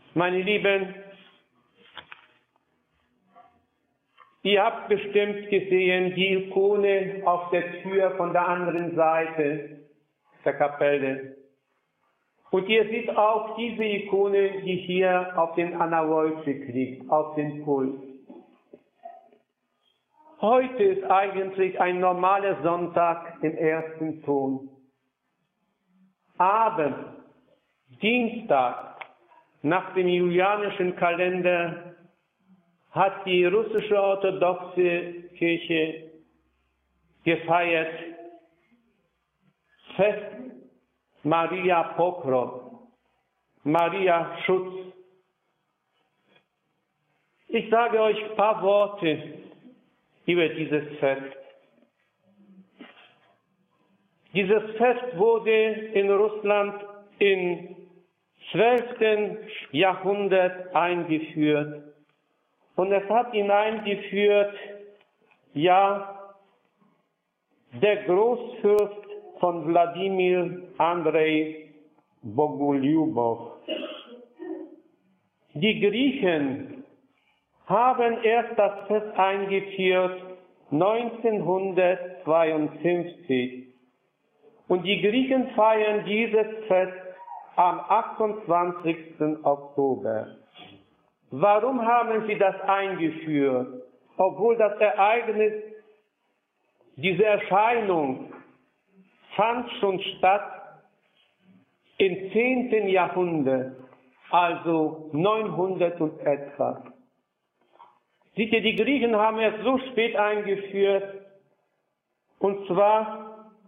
Meine Lieben, ihr habt bestimmt gesehen die Ikone auf der Tür von der anderen Seite der Kapelle. Und ihr seht auch diese Ikone, die hier auf den Anavoltik liegt, auf dem Pult. Heute ist eigentlich ein normaler Sonntag im ersten Ton. Abend, Dienstag, nach dem julianischen Kalender hat die russische orthodoxe Kirche gefeiert Fest Maria Pokrov, Maria Schutz. Ich sage euch ein paar Worte über dieses Fest. Dieses Fest wurde in Russland im 12. Jahrhundert eingeführt. Und es hat hineingeführt, ja, der Großfürst von Wladimir Andrei Bogolyubov. Die Griechen haben erst das Fest eingeführt 1952. Und die Griechen feiern dieses Fest am 28. Oktober. Warum haben sie das eingeführt? Obwohl das Ereignis, diese Erscheinung fand schon statt im 10. Jahrhundert, also 900 und etwas. Seht ihr, die Griechen haben es so spät eingeführt, und zwar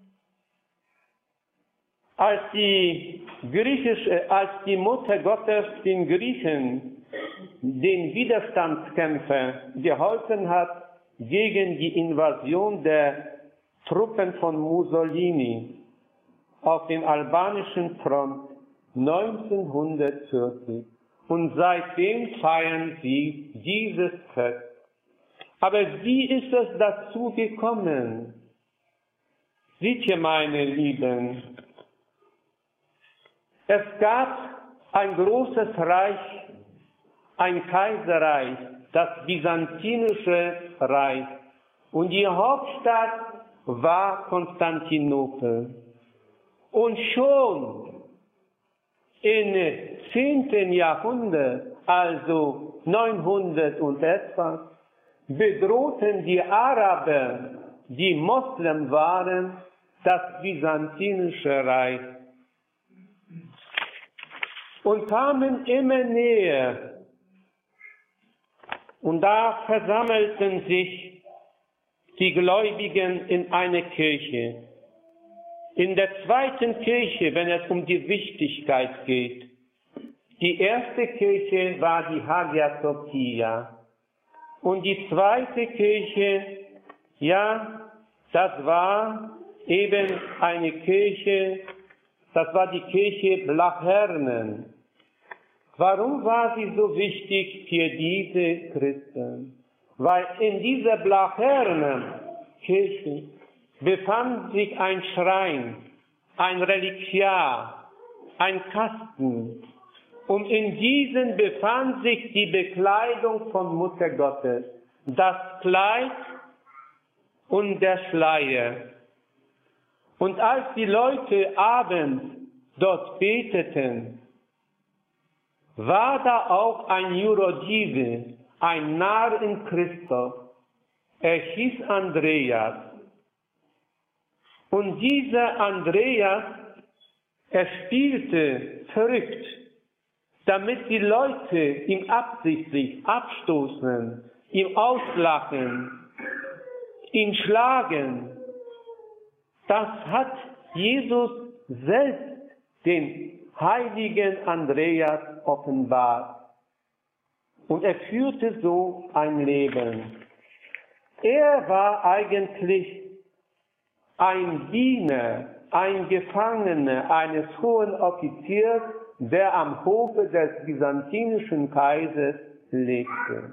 als die Mutter Gottes den Griechen, den Widerstandskämpfer, geholfen hat gegen die Invasion der Truppen von Mussolini auf den albanischen Front 1940. Und seitdem feiern sie dieses Fest. Aber wie ist es dazu gekommen? Seht ihr, meine Lieben, es gab ein großes Reich, ein Kaiserreich, das Byzantinische Reich. Und die Hauptstadt war Konstantinopel. Und schon im 10. Jahrhundert, also 900 und etwas, bedrohten die Araber, die Moslem waren, das Byzantinische Reich. Und kamen immer näher. Und da versammelten sich die Gläubigen in eine Kirche. In der zweiten Kirche, wenn es um die Wichtigkeit geht. Die erste Kirche war die Hagia Sophia. Und die zweite Kirche, ja, das war eben eine Kirche, das war die Kirche Blachhernen. Warum war sie so wichtig für diese Christen? Weil in dieser Blachhernen-Kirche befand sich ein Schrein, ein Reliquiar, ein Kasten. Und in diesem befand sich die Bekleidung von Mutter Gottes, das Kleid und der Schleier. Und als die Leute abends dort beteten, war da auch ein Jurodivy, ein Narr in Christus. Er hieß Andreas. Und dieser Andreas, er spielte verrückt, damit die Leute ihn absichtlich abstoßen, ihn auslachen, ihn schlagen. Das hat Jesus selbst den heiligen Andreas offenbart. Und er führte so ein Leben. Er war eigentlich ein Diener, ein Gefangener eines hohen Offiziers, der am Hofe des byzantinischen Kaisers lebte.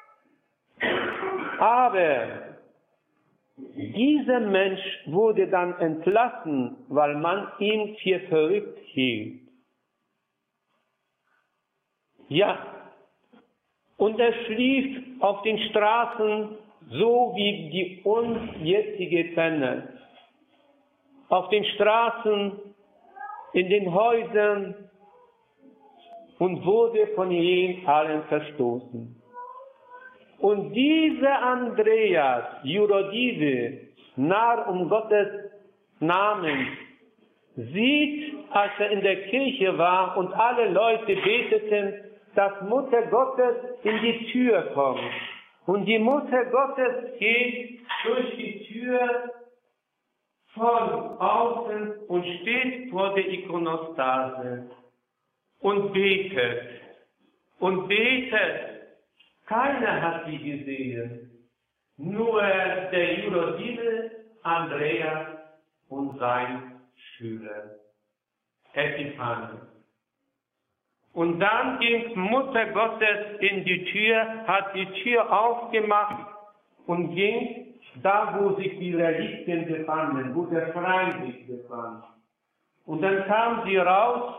Aber dieser Mensch wurde dann entlassen, weil man ihn für verrückt hielt. Ja, und er schlief auf den Straßen, so wie die uns jetzige kennen. Auf den Straßen, in den Häusern und wurde von ihnen allen verstoßen. Und dieser Andreas, Jurodide, Narr um Gottes Namen, sieht, als er in der Kirche war und alle Leute beteten, dass Mutter Gottes in die Tür kommt. Und die Mutter Gottes geht durch die Tür von außen und steht vor der Ikonostase und betet. Und betet. Keiner hat sie gesehen. Nur der Jurodide, Andreas und sein Schüler. Epiphanes. Und dann ging Mutter Gottes in die Tür, hat die Tür aufgemacht und ging da, wo sich die Reliquien befanden, wo der Schrein sich befand. Und dann kam sie raus,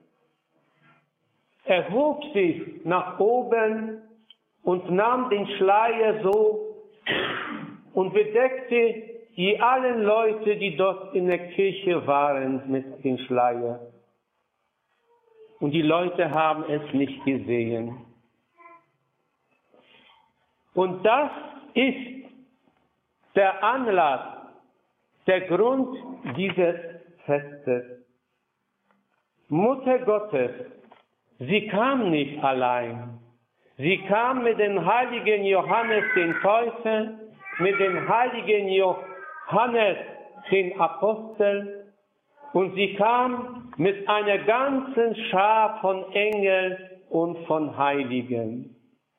erhob sich nach oben und nahm den Schleier so und bedeckte die allen Leute, die dort in der Kirche waren, mit dem Schleier. Und die Leute haben es nicht gesehen. Und das ist der Anlass, der Grund dieses Festes. Mutter Gottes, sie kam nicht allein. Sie kam mit dem heiligen Johannes den Täufer, mit dem heiligen Johannes den Apostel, und sie kam mit einer ganzen Schar von Engeln und von Heiligen.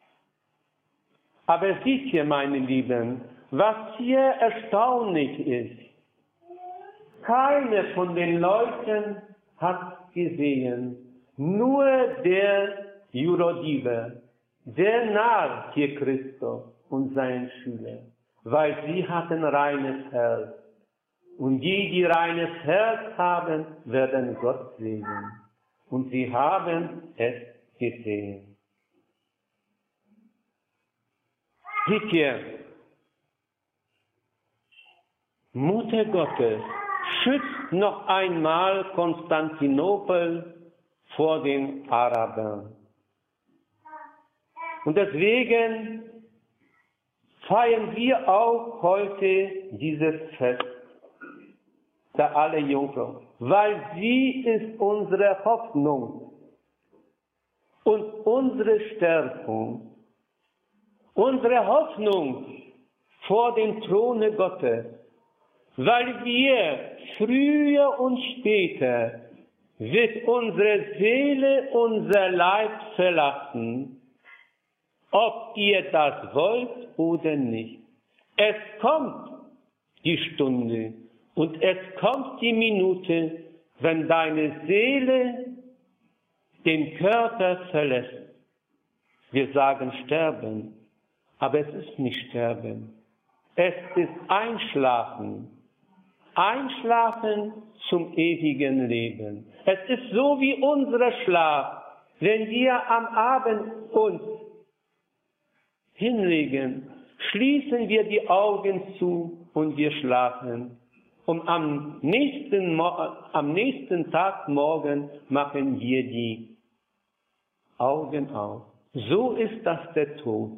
Aber seht ihr, meine Lieben, was hier erstaunlich ist. Keiner von den Leuten hat gesehen, nur der Jurodide, der Narr hier Christus und sein Schüler, weil sie hatten reines Herz. Und die reines Herz haben, werden Gott sehen. Und sie haben es gesehen. Seht ihr, Mutter Gottes schützt noch einmal Konstantinopel vor den Arabern. Und deswegen feiern wir auch heute dieses Fest der Allerjungfrau, weil sie ist unsere Hoffnung und unsere Stärkung, unsere Hoffnung vor dem Throne Gottes, weil wir früher und später wird unsere Seele unser Leib verlassen, ob ihr das wollt oder nicht. Es kommt die Stunde und es kommt die Minute, wenn deine Seele den Körper verlässt. Wir sagen sterben, aber es ist nicht sterben. Es ist Einschlafen. Einschlafen zum ewigen Leben. Es ist so wie unser Schlaf, wenn wir am Abend uns hinlegen, schließen wir die Augen zu und wir schlafen. Und am nächsten Tag morgen machen wir die Augen auf. So ist das der Tod.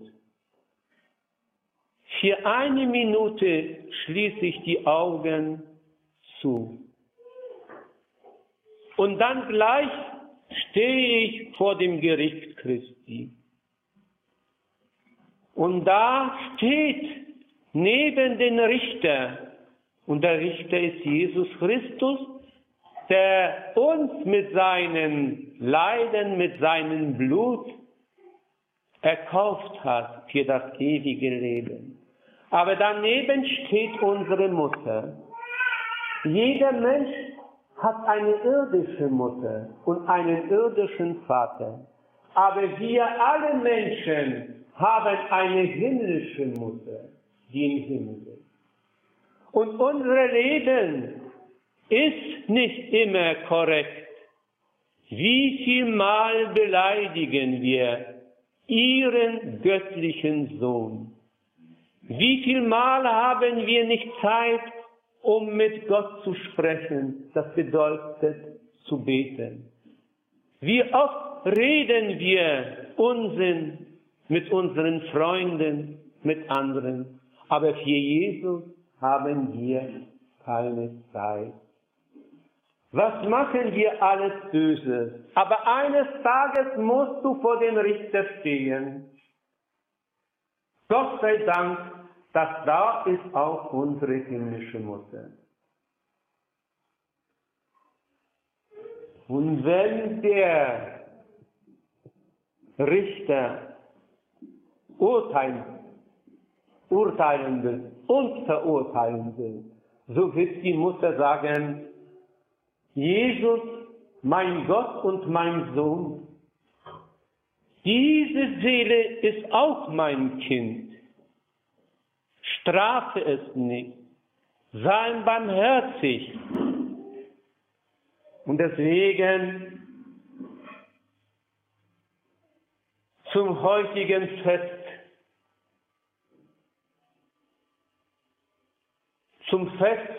Für eine Minute schließe ich die Augen zu. Und dann gleich stehe ich vor dem Gericht Christi. Und da steht neben den Richter, und der Richter ist Jesus Christus, der uns mit seinen Leiden, mit seinem Blut erkauft hat für das ewige Leben. Aber daneben steht unsere Mutter. Jeder Mensch hat eine irdische Mutter und einen irdischen Vater. Aber wir alle Menschen haben eine himmlische Mutter, die im Himmel ist. Und unser Leben ist nicht immer korrekt. Wie viel Mal beleidigen wir Ihren göttlichen Sohn? Wie viel Mal haben wir nicht Zeit, um mit Gott zu sprechen? Das bedeutet zu beten. Wie oft reden wir Unsinn mit unseren Freunden, mit anderen, aber für Jesus haben wir keine Zeit. Was machen wir alles Böses? Aber eines Tages musst du vor dem Richter stehen. Gott sei Dank, dass da ist auch unsere himmlische Mutter. Und wenn der Richter urteilen will und verurteilen will, so wird die Mutter sagen, Jesus, mein Gott und mein Sohn, diese Seele ist auch mein Kind. Strafe es nicht, sei ihm barmherzig. Und deswegen zum heutigen Fest, zum Fest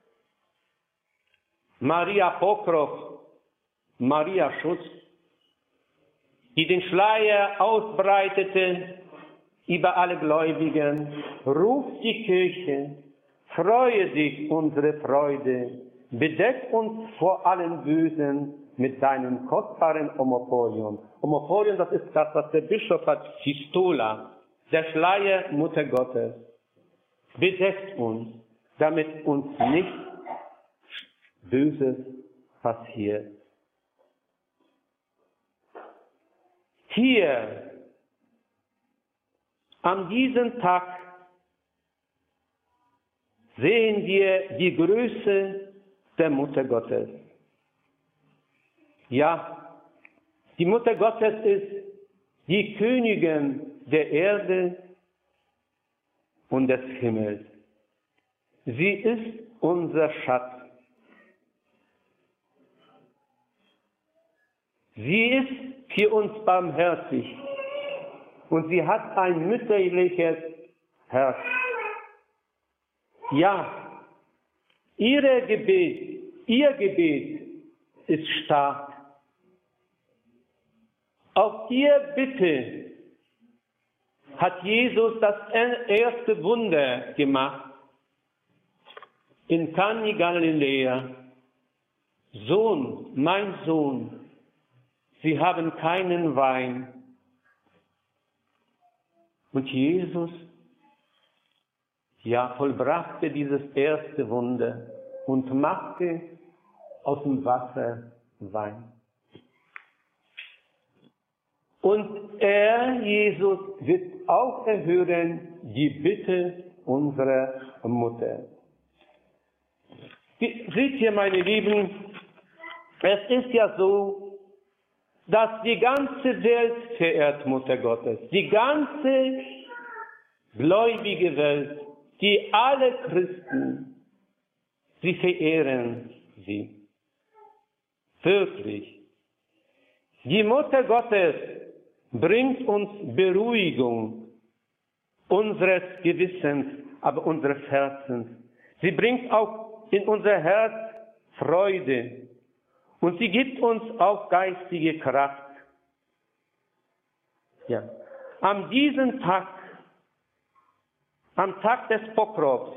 Maria Pokrov, Maria Schutz, die den Schleier ausbreitete über alle Gläubigen, ruft die Kirche, freue dich unsere Freude, bedeck uns vor allen Bösen mit deinem kostbaren Omophorium. Omophorium, das ist das, was der Bischof hat, Fistola, der Schleier Mutter Gottes. Bedeckt uns, damit uns nichts Böses passiert. Hier, an diesem Tag, sehen wir die Größe der Mutter Gottes. Ja, die Mutter Gottes ist die Königin der Erde und des Himmels. Sie ist unser Schatz. Sie ist für uns barmherzig und sie hat ein mütterliches Herz. Ja, ihr Gebet ist stark. Auf ihr Bitte hat Jesus das erste Wunder gemacht in Kana Galiläa. Sohn, mein Sohn, Sie haben keinen Wein. Und Jesus, ja, vollbrachte dieses erste Wunder und machte aus dem Wasser Wein. Und er, Jesus, wird auch erhören die Bitte unserer Mutter. Seht ihr, meine Lieben, es ist ja so, dass die ganze Welt verehrt Mutter Gottes. Die ganze gläubige Welt, die alle Christen, sie verehren sie. Wirklich. Die Mutter Gottes bringt uns Beruhigung unseres Gewissens, aber unseres Herzens. Sie bringt auch in unser Herz Freude. Und sie gibt uns auch geistige Kraft. Ja. An diesem Tag, am Tag des Pokrovs,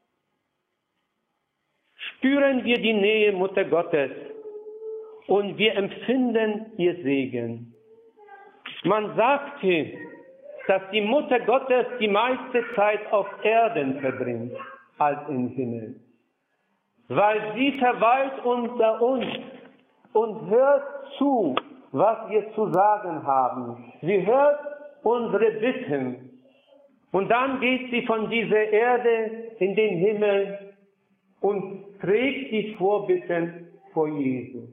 spüren wir die Nähe Mutter Gottes und wir empfinden ihr Segen. Man sagte, dass die Mutter Gottes die meiste Zeit auf Erden verbringt als im Himmel, weil sie verweilt unter uns und hört zu, was wir zu sagen haben. Sie hört unsere Bitten. Und dann geht sie von dieser Erde in den Himmel und trägt die Vorbitten vor Jesus.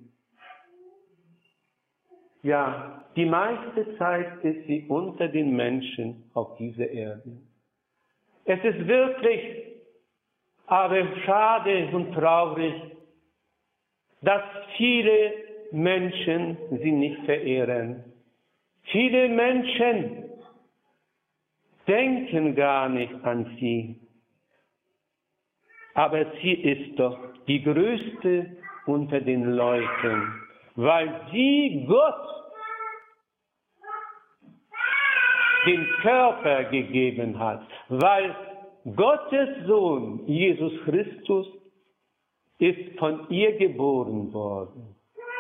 Ja, die meiste Zeit ist sie unter den Menschen auf dieser Erde. Es ist wirklich aber schade und traurig, dass viele Menschen sie nicht verehren. Viele Menschen denken gar nicht an sie. Aber sie ist doch die größte unter den Leuten, weil sie Gott den Körper gegeben hat, weil Gottes Sohn, Jesus Christus, ist von ihr geboren worden.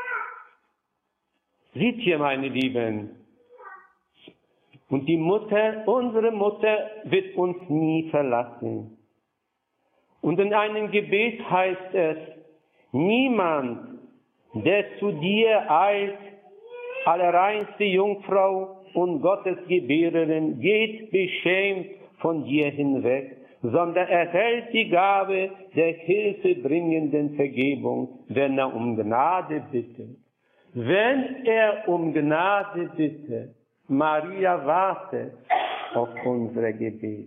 Seht ihr, meine Lieben, und die Mutter, unsere Mutter, wird uns nie verlassen. Und in einem Gebet heißt es, niemand, der zu dir eilt, allerreinste Jungfrau und Gottesgebärerin, geht beschämt von dir hinweg, sondern erhält die Gabe der hilfebringenden Vergebung, wenn er um Gnade bittet. Wenn er um Gnade bittet, Maria wartet auf unser Gebet.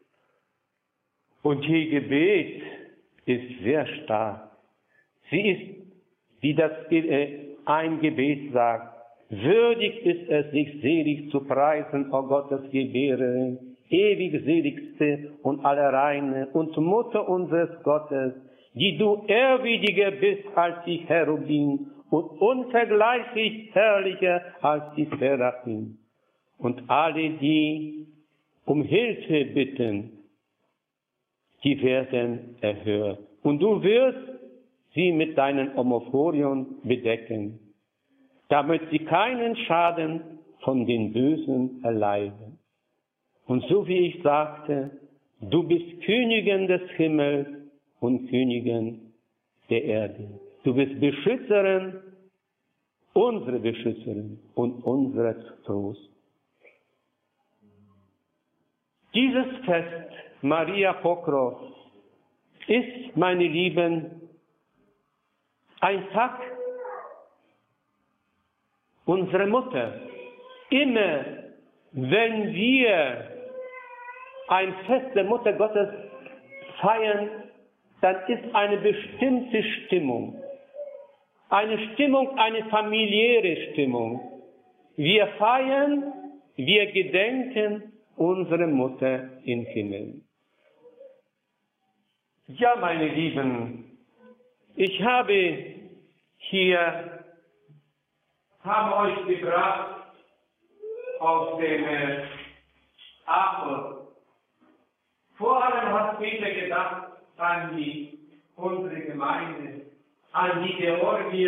Und ihr Gebet ist sehr stark. Sie ist, wie das ein Gebet sagt, würdig ist es, sich selig zu preisen, o Gottes Gebärerin, ewig seligste und allerreine und Mutter unseres Gottes, die du ehrwürdiger bist als die Cherubim und unvergleichlich herrlicher als die Seraphim. Und alle, die um Hilfe bitten, die werden erhört. Und du wirst sie mit deinen Omophorion bedecken, damit sie keinen Schaden von den Bösen erleiden. Und so wie ich sagte, du bist Königin des Himmels und Königin der Erde. Du bist Beschützerin, unsere Beschützerin und unseres Trost. Dieses Fest, Maria Pokrov, ist, meine Lieben, ein Tag unserer Mutter. Immer, wenn wir ein Fest der Mutter Gottes feiern, dann ist eine bestimmte Stimmung. Eine Stimmung, eine familiäre Stimmung. Wir feiern, wir gedenken unsere Mutter im Himmel. Ja, meine Lieben, ich habe euch gebracht aus dem Apel. Vor allem hat Peter gedacht an unsere Gemeinde, an die Georgie,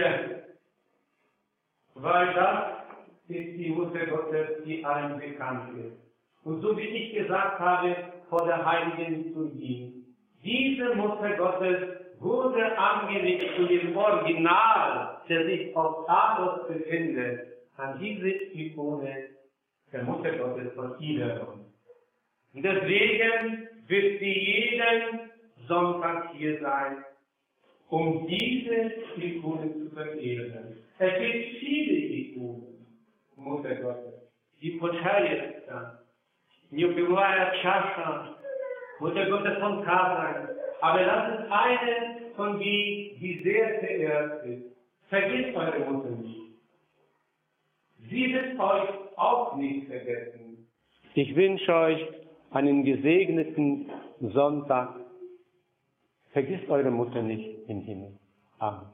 weil das ist die Mutter Gottes, die allen bekannt ist. Und so wie ich gesagt habe, vor der heiligen Liturgie, diese Mutter Gottes wurde angelegt zu dem Original, der sich auf Athos befindet, an diese Ikone der Mutter Gottes von Iberon. Und deswegen wird sie jeden Sonntag hier sein, um diese Ikone zu verehren. Es gibt viele Ikonen, Mutter Gottes. Die Pochaljewska, Njubilaja Chascha, Mutter Gottes von Kazan. Aber das ist eine von denen, die sehr verehrt ist. Vergisst eure Mutter nicht. Sie wird euch auch nicht vergessen. Ich wünsche euch einen gesegneten Sonntag. Vergisst eure Mutter nicht im Himmel. Amen.